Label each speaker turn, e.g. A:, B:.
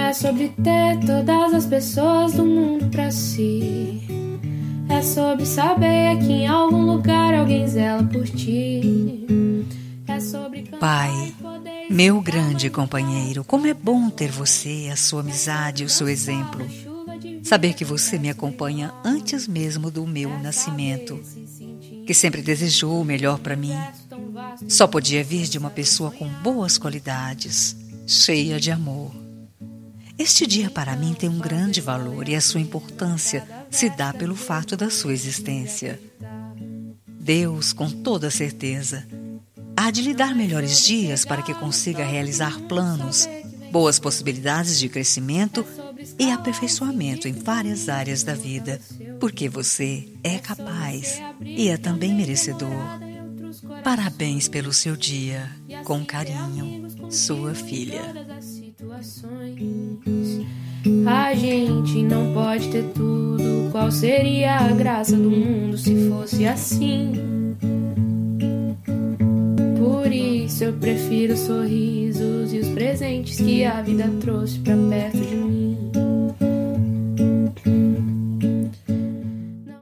A: é sobre ter todas as pessoas do mundo pra si. É sobre saber que em algum lugar alguém zela por ti. É sobre
B: Pai, meu grande companheiro, como é bom ter você, a sua amizade, o seu exemplo. Saber que você me acompanha antes mesmo do meu nascimento, que sempre desejou o melhor para mim. Só podia vir de uma pessoa com boas qualidades, cheia de amor. Este dia para mim tem um grande valor e a sua importância se dá pelo fato da sua existência. Deus, com toda certeza, há de lhe dar melhores dias para que consiga realizar planos, boas possibilidades de crescimento e aperfeiçoamento em várias áreas da vida, porque você é capaz e é também merecedor. Parabéns pelo seu dia, com carinho, sua filha.
A: A gente não pode ter tudo. Qual seria a graça do mundo se fosse assim? Por isso eu prefiro os sorrisos e os presentes que a vida trouxe pra perto de mim.